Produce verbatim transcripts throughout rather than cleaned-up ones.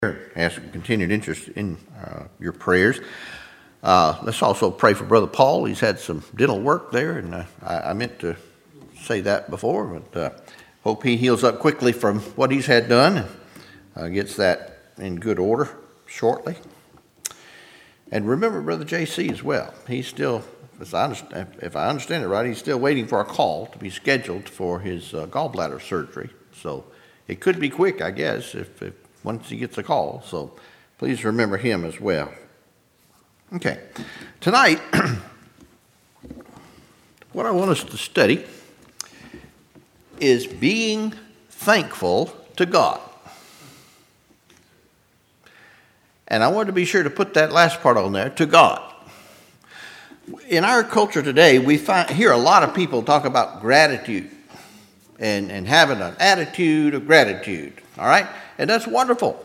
Ask for continued interest in uh, your prayers. Uh, let's also pray for Brother Paul. He's had some dental work there, and uh, I, I meant to say that before, but uh, hope he heals up quickly from what he's had done and uh, gets that in good order shortly. And remember Brother J C as well. He's still, as I understand, if I understand it right, he's still waiting for a call to be scheduled for his uh, gallbladder surgery. So it could be quick, I guess, if, if once he gets a call. So please remember him as well. Okay. Tonight, what I want us to study is being thankful to God. And I want to be sure to put that last part on there, to God. In our culture today, we find, hear a lot of people talk about gratitude and, and having an attitude of gratitude. All right? And that's wonderful.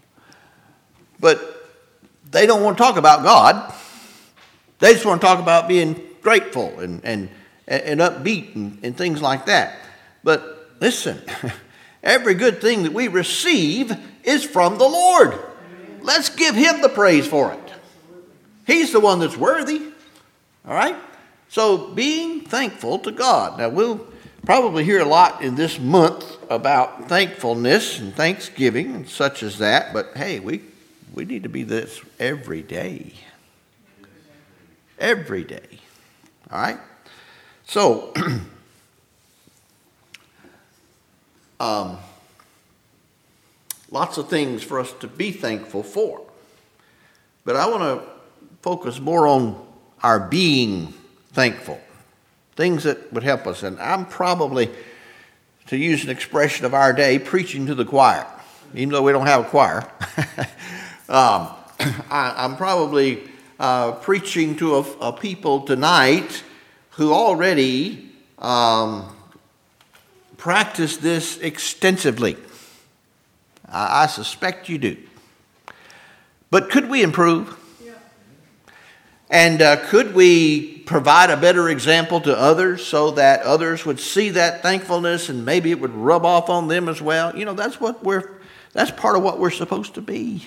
But they don't want to talk about God. They just want to talk about being grateful and, and, and upbeat and, and things like that. But listen, every good thing that we receive is from the Lord. Let's give him the praise for it. He's the one that's worthy. All right? So being thankful to God. Now we'll probably hear a lot in this month about thankfulness and thanksgiving and such as that. But hey, we, we need to be this every day. Every day. All right? So, um, lots of things for us to be thankful for. But I want to focus more on our being thankful. Things that would help us. And I'm probably, to use an expression of our day, preaching to the choir. Even though we don't have a choir. um, I, I'm probably uh, preaching to a, a people tonight who already um, practice this extensively. I, I suspect you do. But could we improve? Yeah. And uh, could we provide a better example to others so that others would see that thankfulness and maybe it would rub off on them as well? You know, that's what we're, that's part of what we're supposed to be,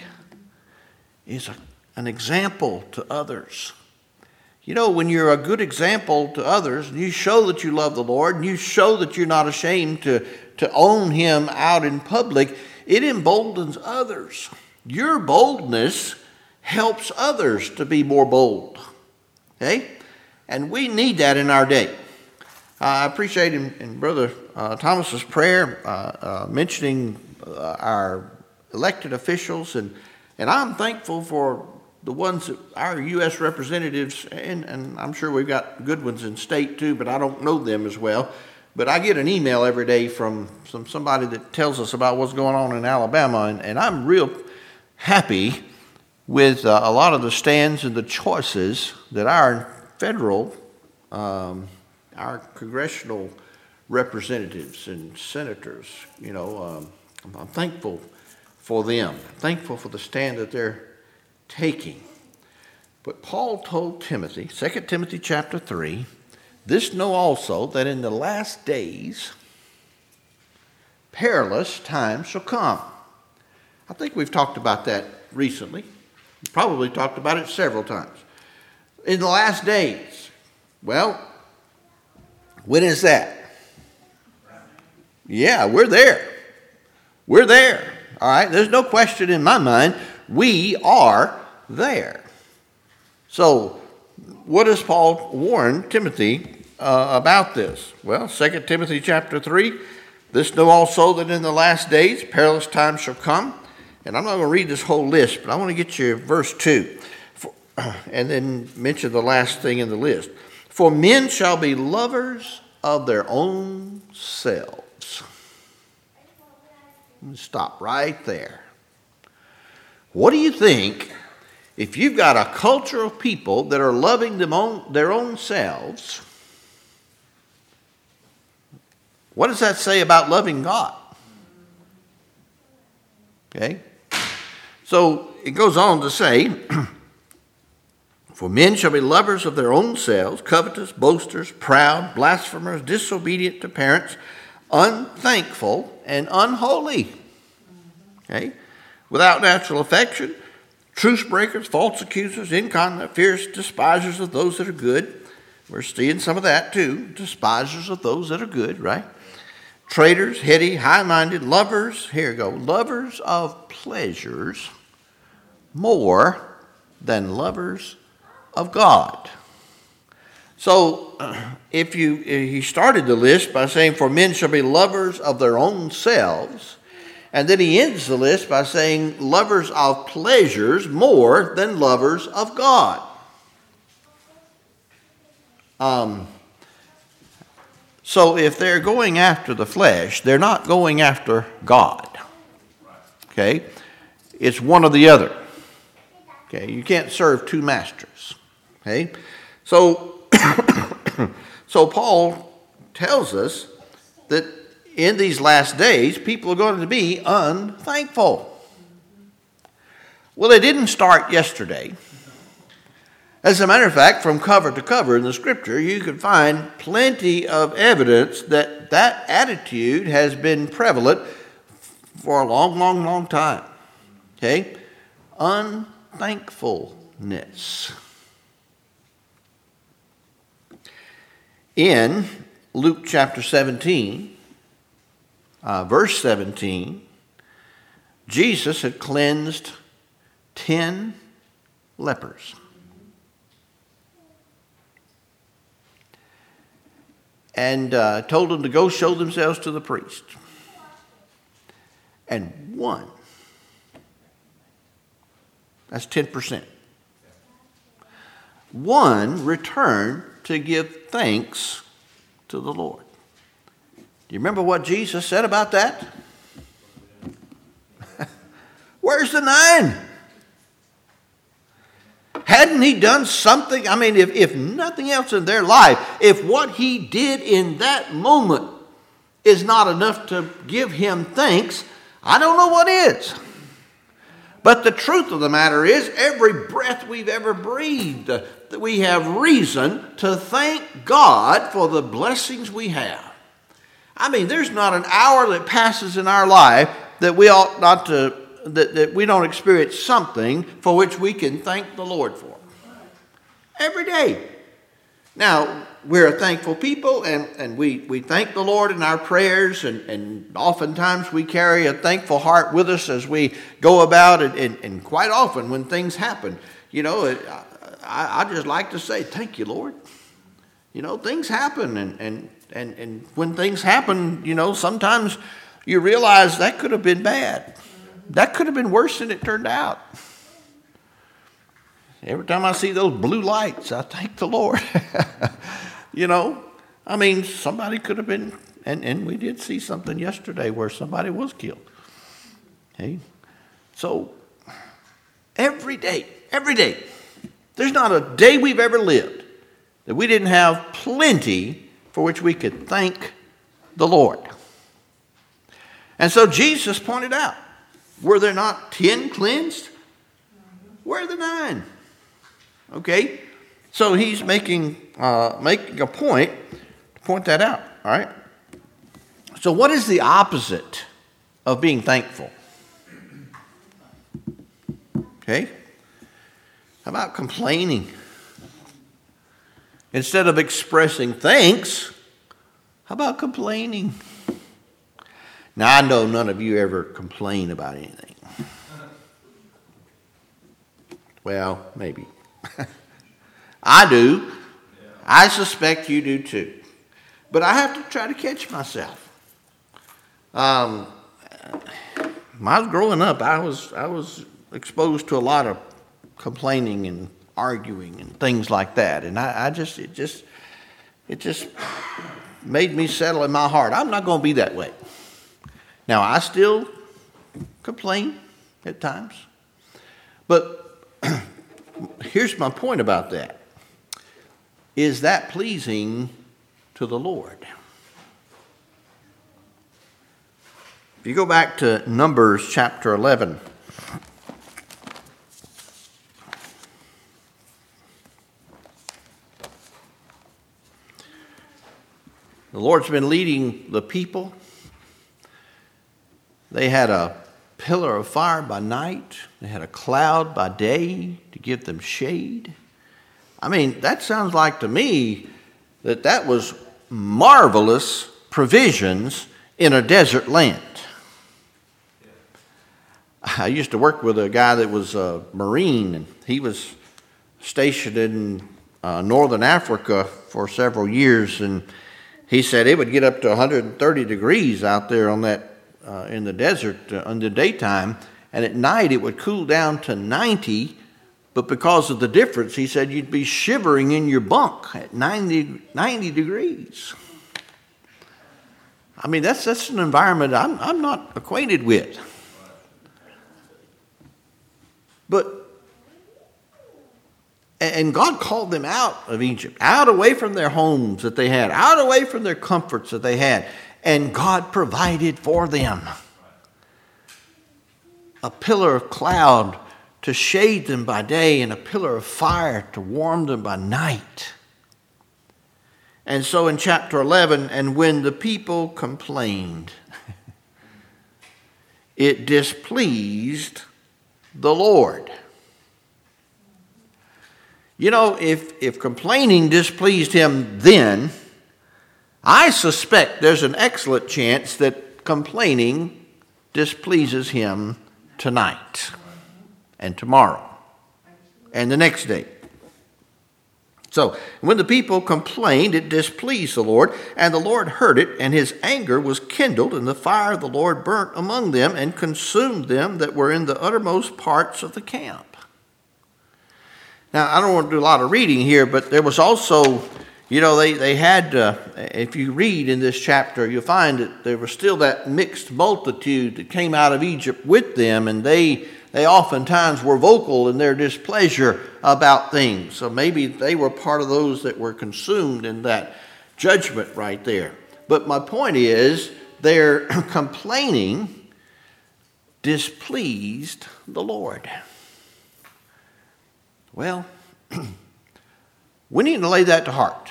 is a, an example to others. You know, when you're a good example to others, and you show that you love the Lord, and you show that you're not ashamed to, to own him out in public, it emboldens others. Your boldness helps others to be more bold. Okay? And we need that in our day. Uh, I appreciate in, in Brother uh, Thomas's prayer uh, uh, mentioning uh, our elected officials, and, and I'm thankful for the ones that our U S representatives, and, and I'm sure we've got good ones in state too, but I don't know them as well. But I get an email every day from some somebody that tells us about what's going on in Alabama, and, and I'm real happy with uh, a lot of the stands and the choices that our federal, um, our congressional representatives and senators, you know, um, I'm thankful for them. I'm thankful for the stand that they're taking. But Paul told Timothy, Second Timothy chapter three, this know also that in the last days perilous times shall come. I think we've talked about that recently. We probably talked about it several times. In the last days. Well, when is that? Yeah, we're there. We're there. All right, there's no question in my mind. We are there. So, what does Paul warn Timothy uh, about this? Well, Second Timothy chapter three, this know also that in the last days perilous times shall come. And I'm not going to read this whole list, but I want to get you verse two, for, and then mention the last thing in the list. For men shall be lovers of their own selves. Stop right there. What do you think if you've got a culture of people that are loving them own, their own selves? What does that say about loving God? Okay. So it goes on to say, for men shall be lovers of their own selves, covetous, boasters, proud, blasphemers, disobedient to parents, unthankful, and unholy. Okay? without natural affection, truce breakers, false accusers, incontinent, fierce, despisers of those that are good. We're seeing some of that too. Despisers of those that are good, right? Traitors, heady, high-minded, lovers, here you go, lovers of pleasures more than lovers of God. So if you, he started the list by saying, for men shall be lovers of their own selves. And then he ends the list by saying, lovers of pleasures more than lovers of God. Um, so if they're going after the flesh, they're not going after God. Okay? It's one or the other. Okay? You can't serve two masters. Okay? So, so Paul tells us that in these last days, people are going to be unthankful. Well, it didn't start yesterday. As a matter of fact, from cover to cover in the scripture, you can find plenty of evidence that that attitude has been prevalent for a long, long, long time. Okay? Unthankfulness. In Luke chapter seventeen, uh, verse seventeen, Jesus had cleansed ten lepers. And uh, told them to go show themselves to the priest. And one, that's ten percent. One returned to give thanks to the Lord. Do you remember what Jesus said about that? Where's the nine? Hadn't he done something? I mean, if, if nothing else in their life, if what he did in that moment is not enough to give him thanks, I don't know what is. But the truth of the matter is, every breath we've ever breathed, that we have reason to thank God for the blessings we have. I mean, there's not an hour that passes in our life that we ought not to That, that we don't experience something for which we can thank the Lord for. Every day. Now, we're a thankful people, and, and we, we thank the Lord in our prayers, and, and oftentimes we carry a thankful heart with us as we go about it, and, and quite often when things happen, you know, it, I, I just like to say, thank you, Lord. You know, things happen, and, and, and, and when things happen, you know, sometimes you realize that could have been bad. That could have been worse than it turned out. Every time I see those blue lights, I thank the Lord. You know, I mean, somebody could have been, and, and we did see something yesterday where somebody was killed. Okay? So, every day, every day, there's not a day we've ever lived that we didn't have plenty for which we could thank the Lord. And so Jesus pointed out, were there not ten cleansed? Where are the nine? Okay, so he's making uh, making a point to point that out. All right. So what is the opposite of being thankful? Okay. How about complaining? Instead of expressing thanks, how about complaining? Now, I know none of you ever complain about anything. Well, maybe. I do. I suspect you do too. But I have to try to catch myself. Um, when I was growing up, I was I was exposed to a lot of complaining and arguing and things like that. And I, I just it just it just made me settle in my heart. I'm not going to be that way. Now, I still complain at times, but here's my point about that. Is that pleasing to the Lord? If you go back to Numbers chapter eleven, the Lord's been leading the people. They had a pillar of fire by night. They had a cloud by day to give them shade. I mean, that sounds like to me that that was marvelous provisions in a desert land. I used to work with a guy that was a Marine, and he was stationed in uh, northern Africa for several years, and he said it would get up to one hundred thirty degrees out there on that uh, in the desert uh, in the daytime, and at night it would cool down to ninety. But because of the difference, he said you'd be shivering in your bunk at ninety, ninety degrees. I mean, that's that's an environment I'm I'm not acquainted with. But and God called them out of Egypt, out away from their homes that they had, out away from their comforts that they had, and God provided for them a pillar of cloud to shade them by day and a pillar of fire to warm them by night. And so in chapter eleven, and when the people complained, it displeased the Lord. You know, if, if complaining displeased him then, I suspect there's an excellent chance that complaining displeases him tonight and tomorrow and the next day. So, when the people complained, it displeased the Lord, and the Lord heard it, and his anger was kindled, and the fire of the Lord burnt among them and consumed them that were in the uttermost parts of the camp. Now, I don't want to do a lot of reading here, but there was also, you know, they, they had, uh, if you read in this chapter, you'll find that there was still that mixed multitude that came out of Egypt with them, and they they oftentimes were vocal in their displeasure about things. So maybe they were part of those that were consumed in that judgment right there. But my point is, their complaining displeased the Lord. Well, we need to lay that to heart.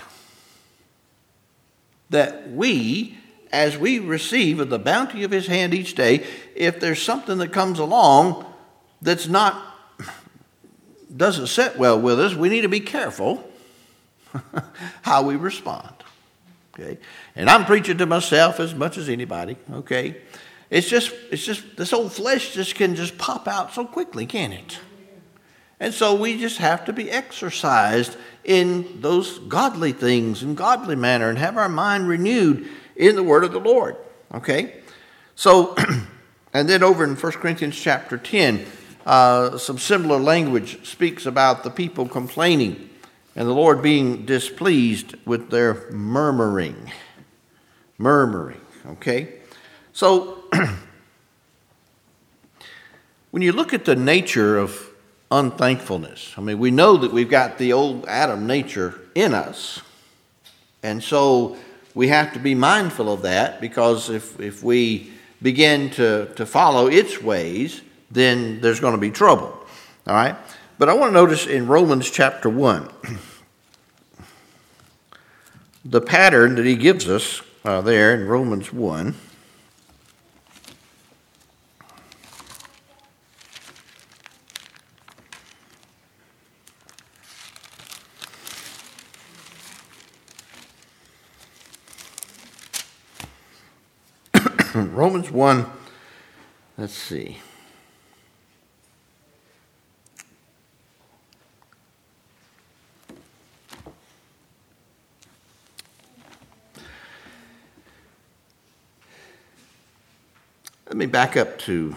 That we, as we receive of the bounty of his hand each day, if there's something that comes along that's not, doesn't sit well with us, we need to be careful how we respond. Okay? And I'm preaching to myself as much as anybody, okay? It's just, it's just, this old flesh just can just pop out so quickly, can't it? And so we just have to be exercised in those godly things, in godly manner, and have our mind renewed in the word of the Lord. Okay? So, and then over in First Corinthians chapter ten, uh, some similar language speaks about the people complaining and the Lord being displeased with their murmuring. Murmuring. Okay? So, when you look at the nature of unthankfulness. I mean, we know that we've got the old Adam nature in us. And so we have to be mindful of that, because if, if we begin to, to follow its ways, then there's going to be trouble. All right? But I want to notice in Romans chapter one, the pattern that he gives us uh, there in Romans one. Romans one, let's see. Let me back up to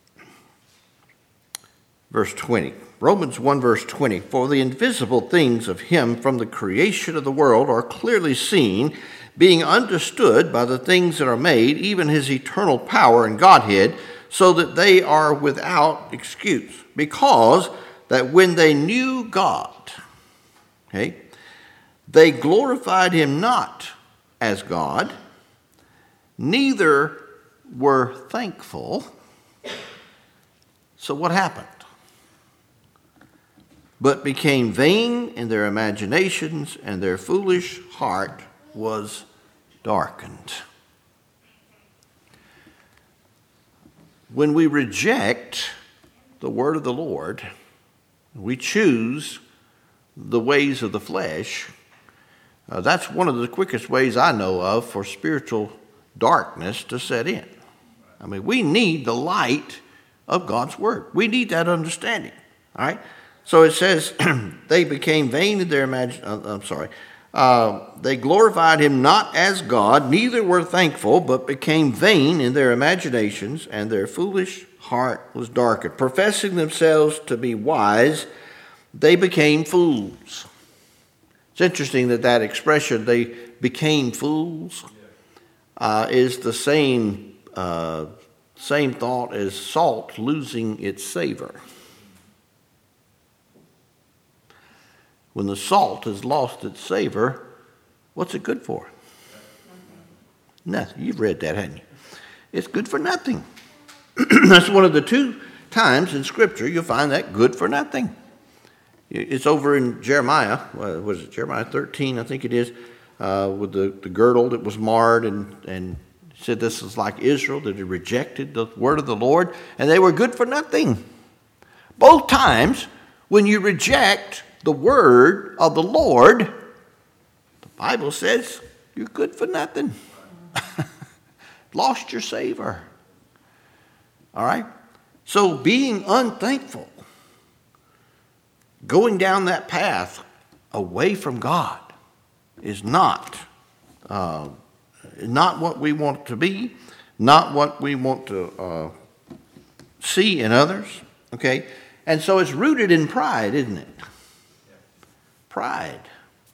verse twenty. Romans one, verse twenty. For the invisible things of him from the creation of the world are clearly seen, being understood by the things that are made, even his eternal power and Godhead, so that they are without excuse. Because that when they knew God, okay, they glorified him not as God, neither were thankful. So what happened? But became vain in their imaginations, and their foolish heart was darkened. when we reject the word of the Lord, we choose the ways of the flesh, uh, that's one of the quickest ways I know of for spiritual darkness to set in. I mean, we need the light of God's word. We need that understanding. All right? So it says, they became vain in their imagination. Uh, I'm sorry. Uh, they glorified him not as God, neither were thankful, but became vain in their imaginations, and their foolish heart was darkened. Professing themselves to be wise, they became fools. It's interesting that that expression, they became fools, uh, is the same, uh, same thought as salt losing its savor. When the salt has lost its savor, what's it good for? Nothing. You've read that, haven't you? It's good for nothing. That's one of the two times in Scripture you'll find that good for nothing. It's over in Jeremiah. What was it? Jeremiah thirteen, I think it is, uh, with the, the girdle that was marred, and, and said this is like Israel that had rejected the word of the Lord, and they were good for nothing. Both times, when you reject the word of the Lord, the Bible says you're good for nothing. Lost your savor. All right? So being unthankful, going down that path away from God, is not, uh, not what we want to be, not what we want to uh, see in others. Okay? And so it's rooted in pride, isn't it? Pride.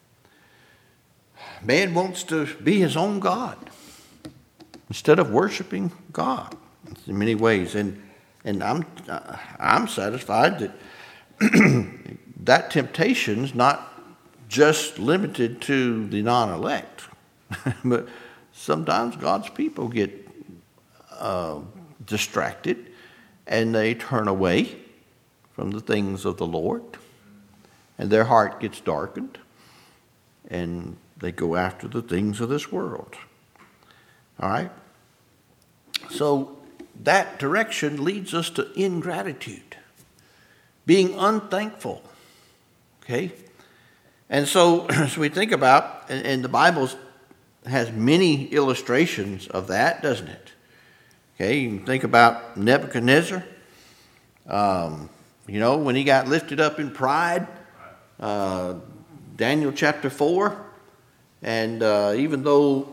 Man wants to be his own God instead of worshiping God in many ways. And and I'm I'm satisfied that that temptation's not just limited to the non-elect, but sometimes God's people get uh, distracted and they turn away from the things of the Lord. And their heart gets darkened, and they go after the things of this world. All right? So that direction leads us to ingratitude, being unthankful. Okay? And so, as we think about, and, and the Bible has many illustrations of that, doesn't it? Okay, you can think about Nebuchadnezzar. Um, you know, when he got lifted up in pride, Uh, Daniel chapter four, and uh, even though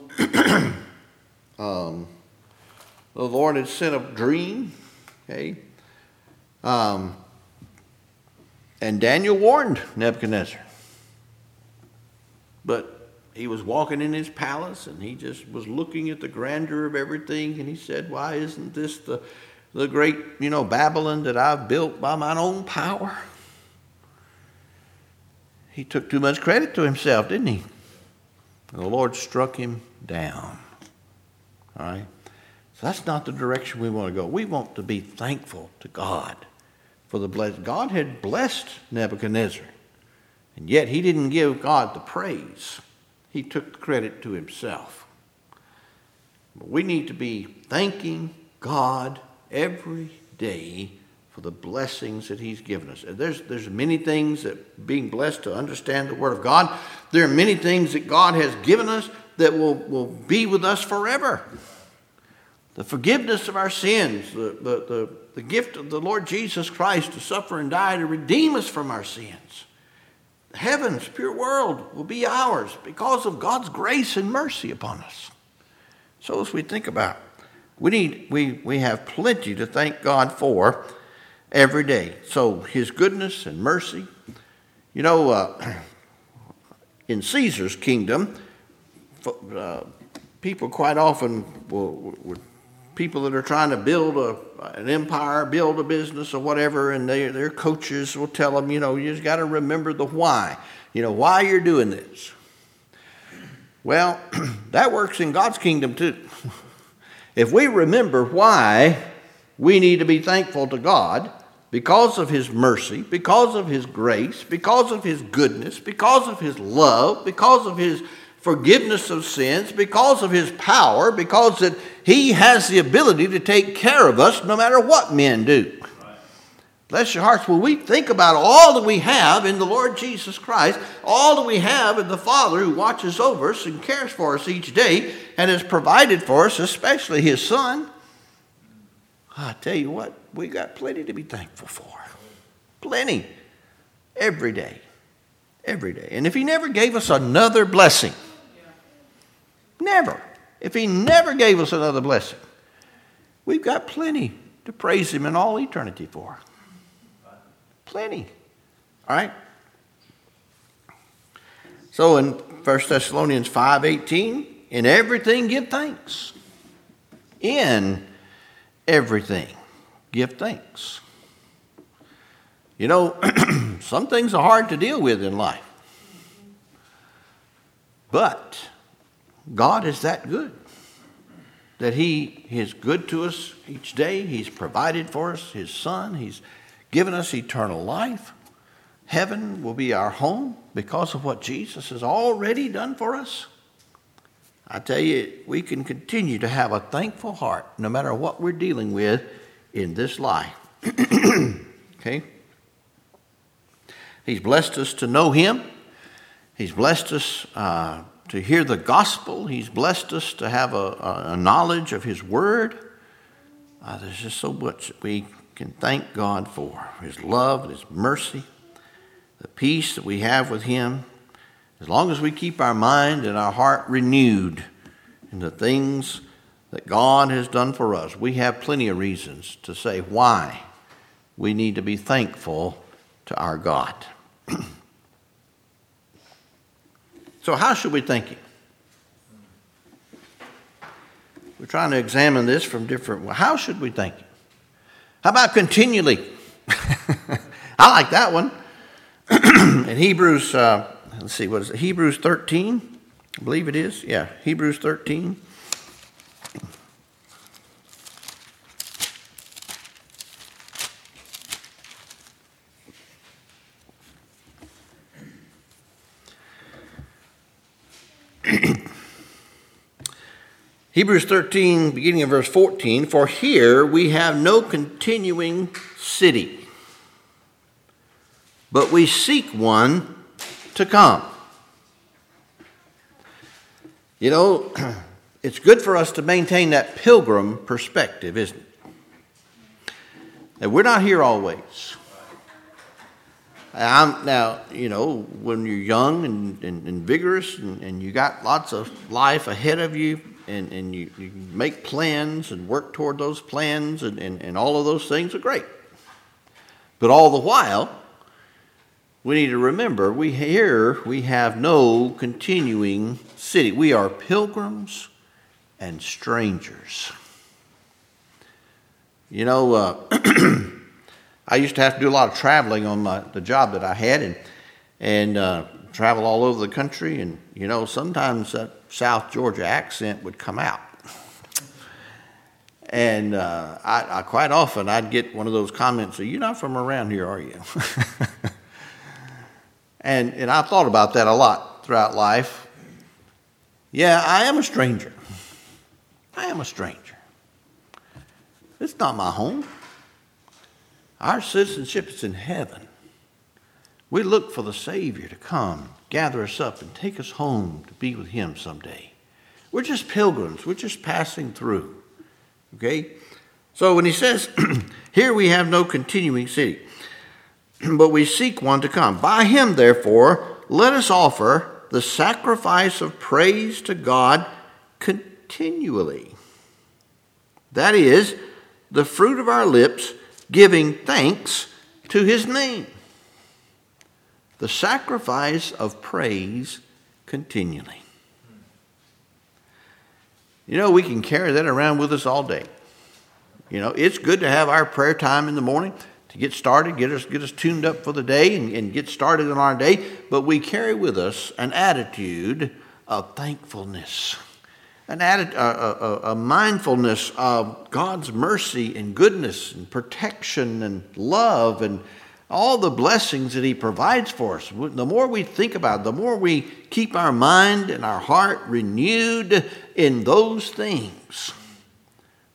um, the Lord had sent a dream, okay, um, and Daniel warned Nebuchadnezzar, but he was walking in his palace and he just was looking at the grandeur of everything, and he said, "Why isn't this the the great, you know, Babylon that I've built by my own power?" He took too much credit to himself, didn't he? And the Lord struck him down. All right? So that's not the direction we want to go. We want to be thankful to God for the blessing. God had blessed Nebuchadnezzar, and yet he didn't give God the praise. He took the credit to himself. But we need to be thanking God every day for the blessings that he's given us. And there's, there's many things that being blessed to understand the Word of God, there are many things that God has given us that will, will be with us forever. The forgiveness of our sins, the, the, the, the gift of the Lord Jesus Christ to suffer and die to redeem us from our sins. The heavens, pure world will be ours because of God's grace and mercy upon us. So as we think about it, we, need, we, we have plenty to thank God for every day. So his goodness and mercy. You know, uh, in Caesar's kingdom, uh, people quite often will, will, people that are trying to build a, an empire, build a business or whatever, and they, their coaches will tell them, you know, you just got to remember the why. You know, why you're doing this. Well, that works in God's kingdom too. If we remember why we need to be thankful to God, because of his mercy, because of his grace, because of his goodness, because of his love, because of his forgiveness of sins, because of his power, because that He has the ability to take care of us no matter what men do. Bless your hearts. When we think about all that we have in the Lord Jesus Christ, all that we have in the Father who watches over us and cares for us each day and has provided for us, especially His Son, I tell you what, we got plenty to be thankful for. Plenty. Every day. Every day. And if He never gave us another blessing, never. If He never gave us another blessing, we've got plenty to praise Him in all eternity for. Plenty. All right? So in First Thessalonians five eighteen, in everything give thanks. In everything give thanks. You know, some things are hard to deal with in life. But God is that good that He is good to us each day. He's provided for us His Son. He's given us eternal life. Heaven will be our home because of what Jesus has already done for us. I tell you, we can continue to have a thankful heart no matter what we're dealing with in this life. Okay? He's blessed us to know Him. He's blessed us uh, to hear the gospel. He's blessed us to have a, a knowledge of His Word. Uh, there's just so much that we can thank God for. His love, His mercy, the peace that we have with Him. As long as we keep our mind and our heart renewed in the things that God has done for us, we have plenty of reasons to say why we need to be thankful to our God. So how should we thank Him? We're trying to examine this from different ways. How should we thank Him? How about continually? I like that one. In Hebrews, uh, let's see, what is it? Hebrews thirteen, I believe it is. Yeah, Hebrews thirteen. Hebrews thirteen, beginning of verse fourteen, for here we have no continuing city, but we seek one to come. You know, it's good for us to maintain that pilgrim perspective, isn't it? That we're not here always. I'm, now, you know, when you're young and, and, and vigorous and, and you got lots of life ahead of you, and, and you, you make plans and work toward those plans, and, and, and all of those things are great. But all the while, we need to remember, we here we have no continuing city. We are pilgrims and strangers. You know, uh, I used to have to do a lot of traveling on my, the job that I had, and and uh, travel all over the country. And you know, sometimes that South Georgia accent would come out, and uh, I, I quite often I'd get one of those comments: "You're not from around here, are you?" and and I've thought about that a lot throughout life. Yeah, I am a stranger. I am a stranger. It's not my home. Our citizenship is in heaven. We look for the Savior to come, gather us up, and take us home to be with Him someday. We're just pilgrims. We're just passing through. Okay? So when he says, here we have no continuing city, but we seek one to come. By Him, therefore, let us offer the sacrifice of praise to God continually. That is, the fruit of our lips, giving thanks to His name. The sacrifice of praise continually. You know, we can carry that around with us all day. You know, it's good to have our prayer time in the morning to get started, get us get us tuned up for the day and, and get started on our day. But we carry with us an attitude of thankfulness. An atti- a, a, a mindfulness of God's mercy and goodness and protection and love and all the blessings that He provides for us. The more we think about it, the more we keep our mind and our heart renewed in those things,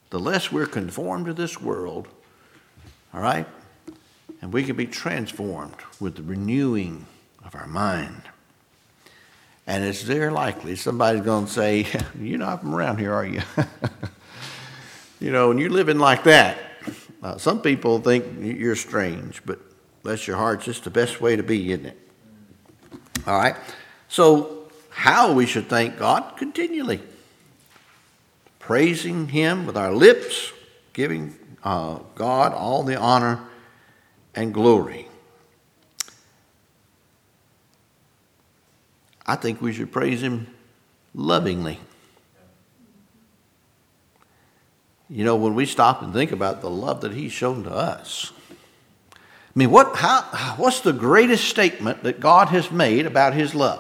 the less we're conformed to this world, all right? And we can be transformed with the renewing of our mind. And it's very likely somebody's going to say, you're not from around here, are you? You know, when you're living like that, uh, some people think you're strange, but bless your hearts, it's the best way to be, isn't it? All right? So how we should thank God? Continually. Praising him with our lips, giving uh, God all the honor and glory. I think we should praise him lovingly. You know, when we stop and think about the love that he's shown to us. I mean, what? How? What's the greatest statement that God has made about his love?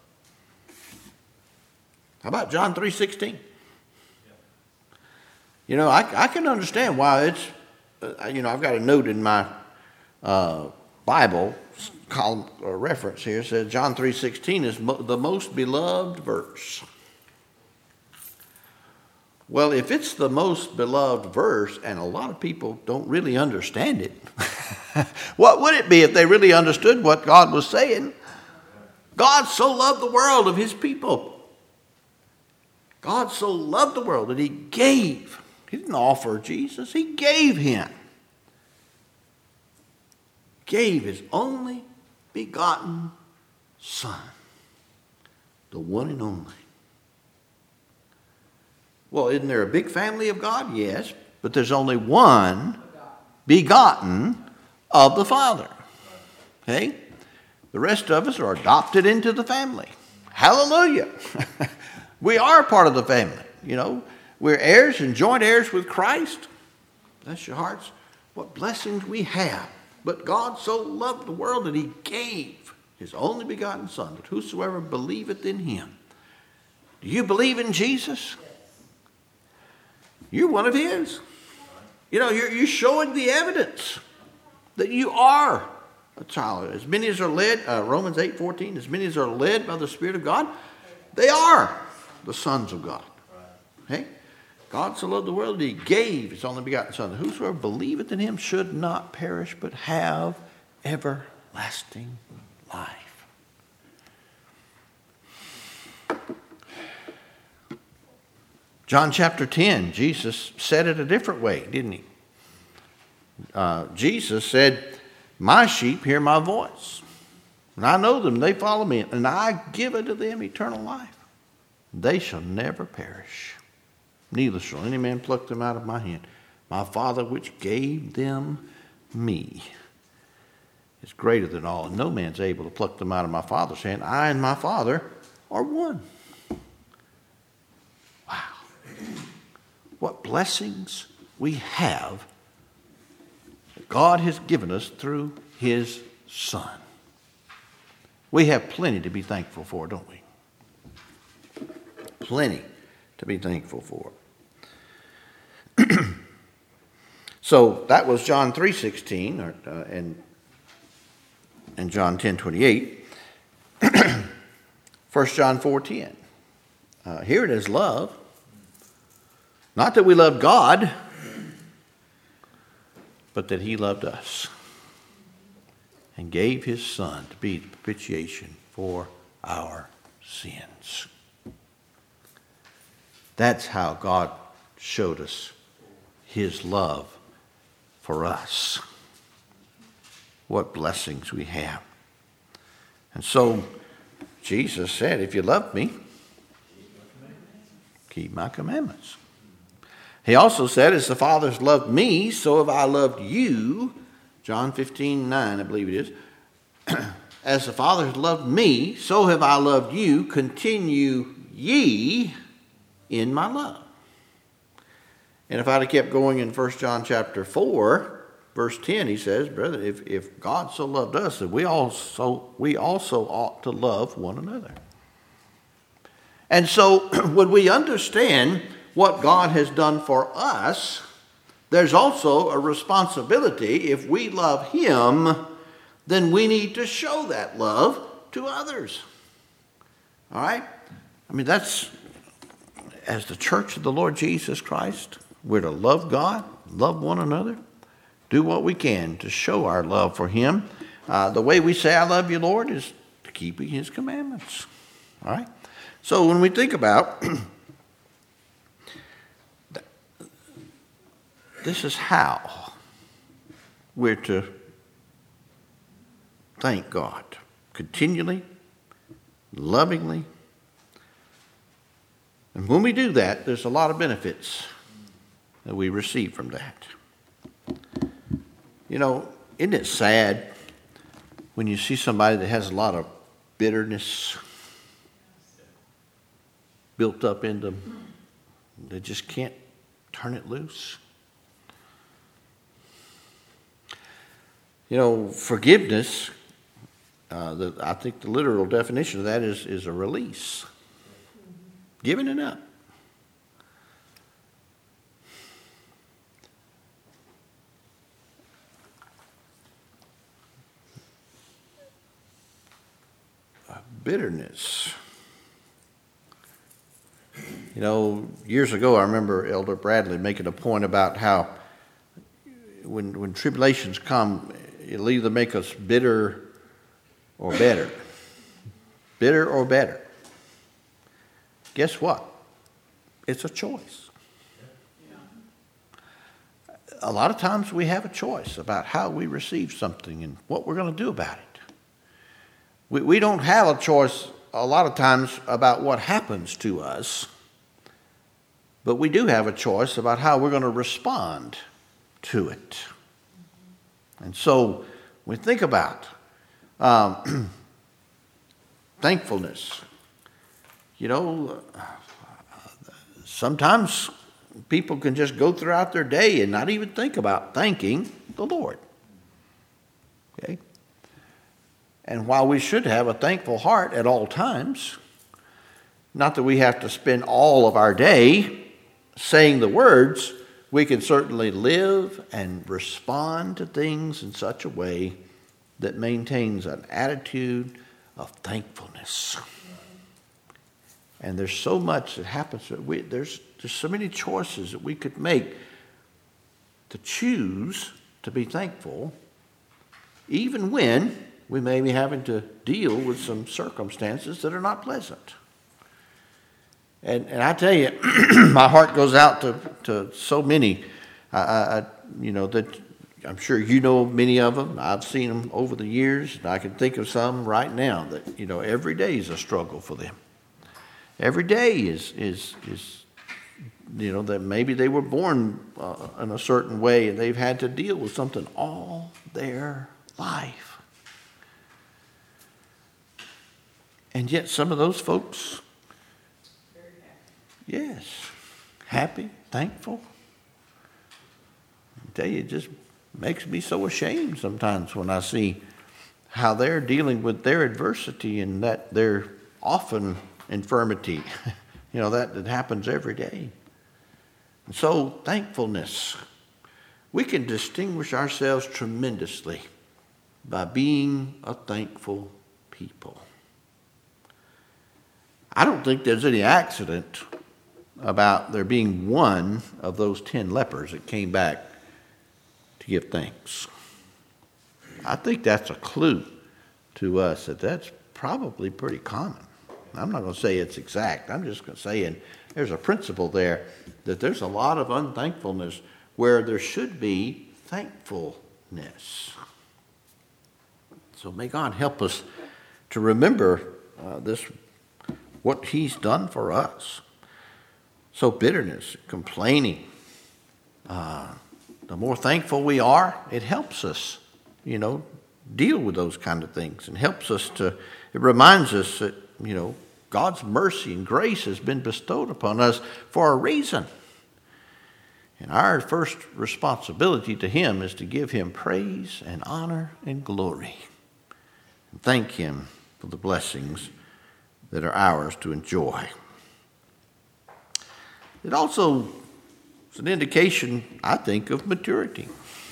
How about John three sixteen? You know, I, I can understand why it's, uh, you know, I've got a note in my uh, Bible column or reference here. It says John three sixteen is mo- the most beloved verse. Well, if it's the most beloved verse and a lot of people don't really understand it, what would it be if they really understood what God was saying? God so loved the world of his people. God so loved the world that he gave. He didn't offer Jesus. He gave him. Gave his only begotten Son. The one and only. Well, isn't there a big family of God? Yes. But there's only one begotten of the Father. Okay? The rest of us are adopted into the family. Hallelujah. We are part of the family. You know, we're heirs and joint heirs with Christ. Bless your hearts. What blessings we have. But God so loved the world that he gave his only begotten Son, that whosoever believeth in him. Do you believe in Jesus? You're one of his. You know, you're, you're showing the evidence that you are a child. As many as are led, uh, Romans eight fourteen, as many as are led by the Spirit of God, they are the sons of God. Okay? God so loved the world that he gave his only begotten Son, that whosoever believeth in him should not perish, but have everlasting life. John chapter ten, Jesus said it a different way, didn't he? Uh, Jesus said, my sheep hear my voice, and I know them, they follow me, and I give unto them eternal life. They shall never perish, neither shall any man pluck them out of my hand. My Father which gave them me is greater than all, and no man's able to pluck them out of my Father's hand. I and my Father are one. Wow. What blessings we have that God has given us through his Son. We have plenty to be thankful for, don't we? Plenty to be thankful for. So that was John three sixteen or, uh, and, and John ten twenty-eight. First John four ten. Uh, here it is love. Not that we loved God, but that he loved us and gave his Son to be the propitiation for our sins. That's how God showed us his love for us. What blessings we have. And so Jesus said, if you love me, keep my commandments. He also said, as the Father's loved me, so have I loved you. John fifteen nine, I believe it is. As the Father has loved me, so have I loved you. Continue ye in my love. And if I'd have kept going in First John chapter four, verse ten, he says, brother, if, if God so loved us, then we also, we also ought to love one another. And so when we understand what God has done for us, there's also a responsibility. If we love him, then we need to show that love to others. All right? I mean, that's, as the church of the Lord Jesus Christ, We're to love God, love one another, do what we can to show our love for him. Uh, the way we say, I love you, Lord, is keeping his commandments. All right? So when we think about this is how we're to thank God continually, lovingly. And when we do that, there's a lot of benefits that we receive from that. You know, isn't it sad when you see somebody that has a lot of bitterness built up in them? They just can't turn it loose. You know, forgiveness, uh, the, I think the literal definition of that is, is a release. Giving it up. Uh, bitterness. You know, years ago I remember Elder Bradley making a point about how when when tribulations come, it'll either make us bitter or better. Bitter or better. Guess what? It's a choice. A lot of times we have a choice about how we receive something and what we're going to do about it. We, we don't have a choice a lot of times about what happens to us, but we do have a choice about how we're going to respond to it. And so we think about um, thankfulness. You know, sometimes people can just go throughout their day and not even think about thanking the Lord. Okay? And while we should have a thankful heart at all times, not that we have to spend all of our day saying the words, we can certainly live and respond to things in such a way that maintains an attitude of thankfulness. And there's so much that happens. That we, there's, there's so many choices that we could make to choose to be thankful, even when we may be having to deal with some circumstances that are not pleasant. And, and I tell you, my heart goes out to, to so many, I, I, you know, that I'm sure you know many of them. I've seen them over the years, and I can think of some right now that, you know, every day is a struggle for them. Every day is, is, is you know, that maybe they were born uh, in a certain way and they've had to deal with something all their life. And yet some of those folks, yes, happy, thankful. I tell you, it just makes me so ashamed sometimes when I see how they're dealing with their adversity and that they're often infirmity, you know, that, that happens every day. And so thankfulness, we can distinguish ourselves tremendously by being a thankful people. I don't think there's any accident about there being one of those ten lepers that came back to give thanks. I think that's a clue to us that that's probably pretty common. I'm not going to say it's exact. I'm just going to say and there's a principle there that there's a lot of unthankfulness where there should be thankfulness. So may God help us to remember uh, this, what he's done for us. So bitterness, complaining, uh, the more thankful we are, it helps us, you know, deal with those kind of things and helps us to, it reminds us that, you know, God's mercy and grace has been bestowed upon us for a reason. And our first responsibility to him is to give him praise and honor and glory. And thank him for the blessings that are ours to enjoy. It also is an indication, I think, of maturity.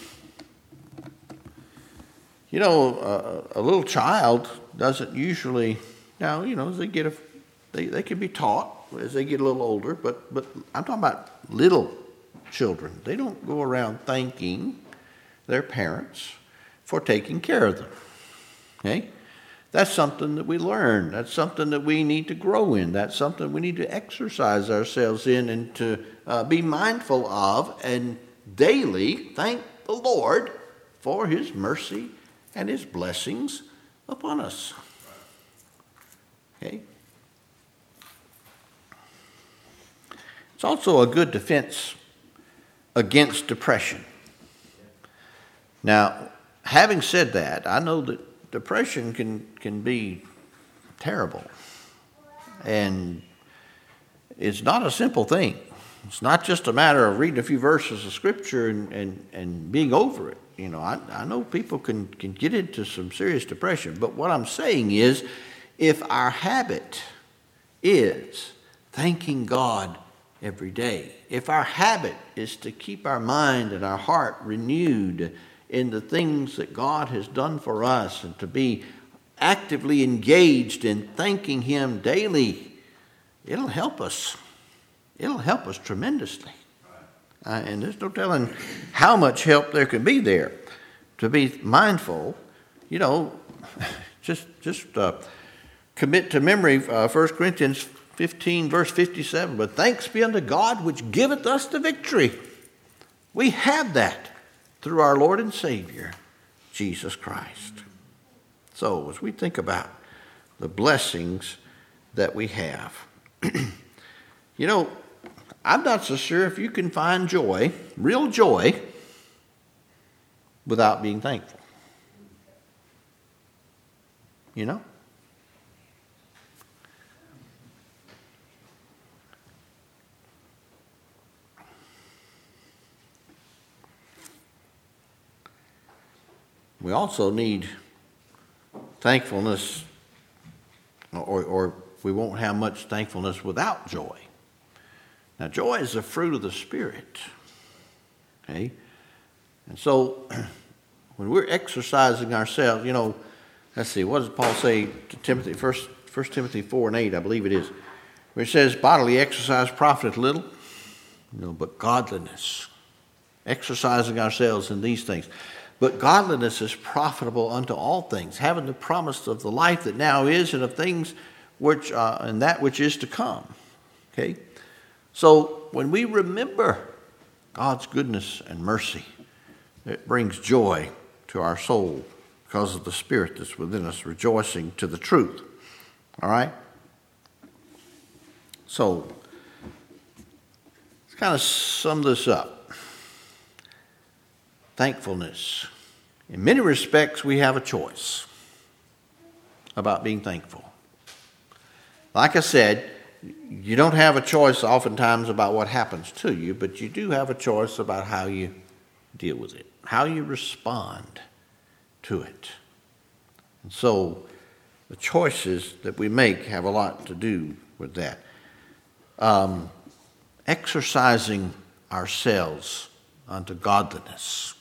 You know, a, a little child doesn't usually, now, you know, as they get a, they, they can be taught as they get a little older, but, but I'm talking about little children. They don't go around thanking their parents for taking care of them. Okay? That's something that we learn. That's something that we need to grow in. That's something we need to exercise ourselves in and to uh, be mindful of and daily thank the Lord for his mercy and his blessings upon us. Okay? It's also a good defense against depression. Now, having said that, I know that depression can, can be terrible. And it's not a simple thing. It's not just a matter of reading a few verses of Scripture and, and, and being over it. You know, I, I know people can, can get into some serious depression. But what I'm saying is, if our habit is thanking God every day, if our habit is to keep our mind and our heart renewed in the things that God has done for us and to be actively engaged in thanking him daily, it'll help us. It'll help us tremendously. Uh, and there's no telling how much help there can be there to be mindful. You know, just just uh, commit to memory uh, First Corinthians fifteen, verse fifty-seven. But thanks be unto God which giveth us the victory. We have that through our Lord and Savior, Jesus Christ. So as we think about the blessings that we have, you know, I'm not so sure if you can find joy, real joy, without being thankful. You know? We also need thankfulness, or, or we won't have much thankfulness without joy. Now, joy is a fruit of the Spirit. Okay? And so, when we're exercising ourselves, you know, let's see, what does Paul say to Timothy? First, First Timothy four and eight, I believe it is, where it says, bodily exercise profiteth little, you know, but godliness. Exercising ourselves in these things. But godliness is profitable unto all things, having the promise of the life that now is and of things which uh, and that which is to come. Okay? So when we remember God's goodness and mercy, it brings joy to our soul because of the Spirit that's within us, rejoicing to the truth. All right? So let's kind of sum this up. Thankfulness. In many respects, we have a choice about being thankful. Like I said, you don't have a choice oftentimes about what happens to you, but you do have a choice about how you deal with it, how you respond to it. And so the choices that we make have a lot to do with that. Um, exercising ourselves unto godliness.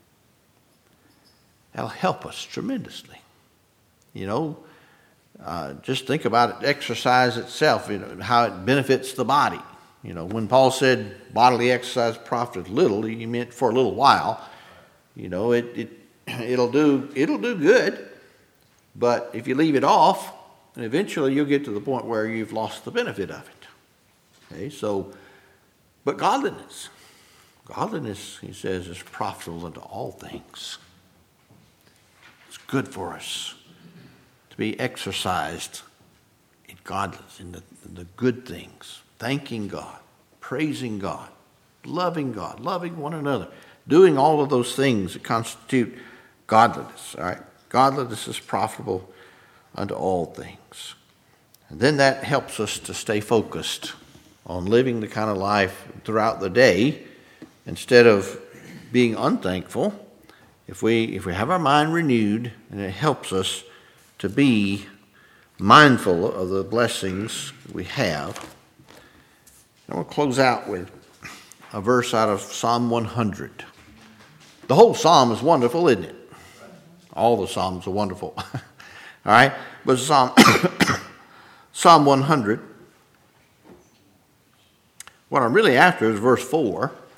That'll help us tremendously. You know, uh, just think about it, exercise itself, you know, how it benefits the body. You know, when Paul said bodily exercise profiteth little, he meant for a little while. You know, it, it, it'll do, it'll do good, but if you leave it off, then eventually you'll get to the point where you've lost the benefit of it. Okay, so, but godliness. Godliness, he says, is profitable unto all things. It's good for us to be exercised in godliness, in the, in the good things, thanking God, praising God, loving God, loving one another, doing all of those things that constitute godliness. All right, godliness is profitable unto all things. And then that helps us to stay focused on living the kind of life throughout the day. Instead of being unthankful, if we if we have our mind renewed, and it helps us to be mindful of the blessings we have. I want to close out with a verse out of Psalm one hundred. The whole psalm is wonderful, isn't it? All the psalms are wonderful. All right? But Psalm, Psalm one hundred, what I'm really after is verse four.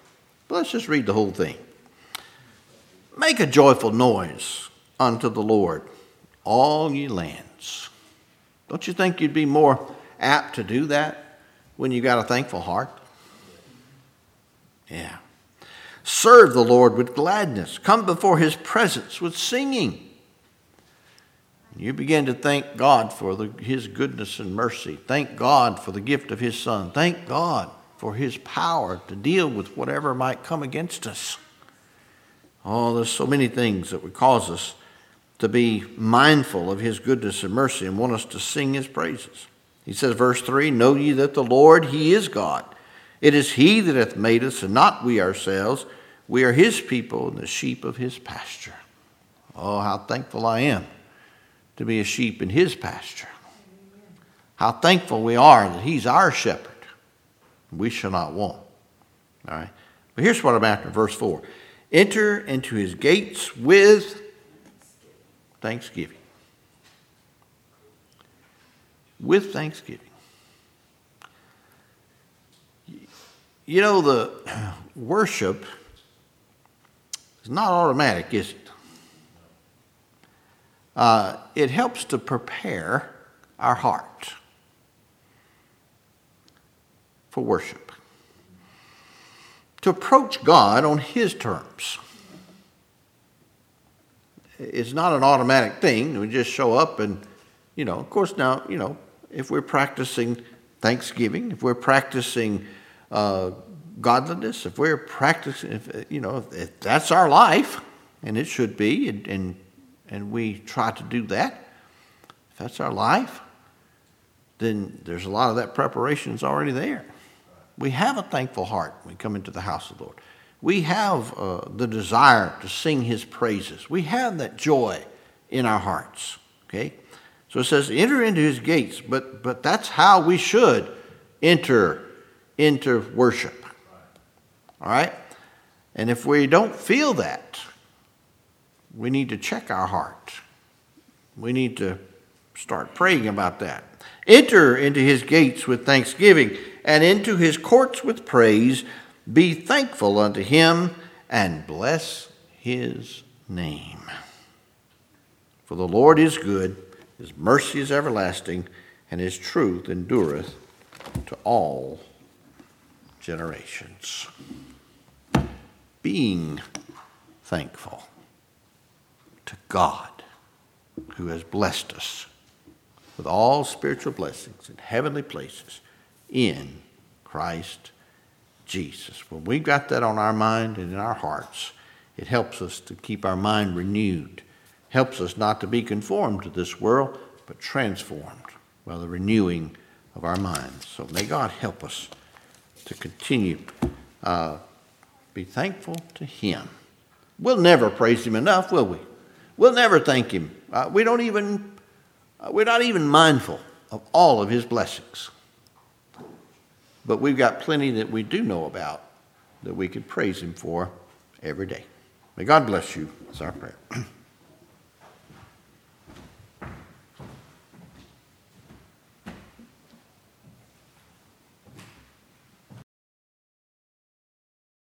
But let's just read the whole thing. Make a joyful noise unto the Lord, all ye lands. Don't you think you'd be more apt to do that when you got a thankful heart? Yeah. Serve the Lord with gladness. Come before his presence with singing. You begin to thank God for the, his goodness and mercy. Thank God for the gift of his Son. Thank God for his power to deal with whatever might come against us. Oh, there's so many things that would cause us to be mindful of his goodness and mercy and want us to sing his praises. He says, verse three, know ye that the Lord, he is God. It is he that hath made us, and not we ourselves. We are his people and the sheep of his pasture. Oh, how thankful I am to be a sheep in his pasture. How thankful we are that he's our shepherd. We shall not want. All right. But here's what I'm after, verse four. Enter into his gates with thanksgiving. With thanksgiving. You know, the worship is not automatic, is it? Uh, it helps to prepare our heart for worship. To approach God on his terms. It's not an automatic thing. We just show up and, you know, of course now, you know, if we're practicing thanksgiving, if we're practicing uh, godliness, if we're practicing, if, you know, if, if that's our life, and it should be, and, and and we try to do that, if that's our life, then there's a lot of that preparation's already there. We have a thankful heart when we come into the house of the Lord. We have uh, the desire to sing his praises. We have that joy in our hearts. Okay? So it says, enter into his gates, but but that's how we should enter into worship. All right? And if we don't feel that, we need to check our heart. We need to start praying about that. Enter into his gates with thanksgiving, and into his courts with praise. Be thankful unto him, and bless his name. For the Lord is good, his mercy is everlasting, and his truth endureth to all generations. Being thankful to God, who has blessed us with all spiritual blessings in heavenly places in Christ Jesus. When we've got that on our mind and in our hearts, it helps us to keep our mind renewed, helps us not to be conformed to this world, but transformed by the renewing of our minds. So may God help us to continue uh, be thankful to him. We'll never praise him enough, will we? We'll never thank him. Uh, we don't even, uh, we're not even mindful of all of his blessings. But we've got plenty that we do know about that we could praise him for every day. May God bless you. That's our prayer.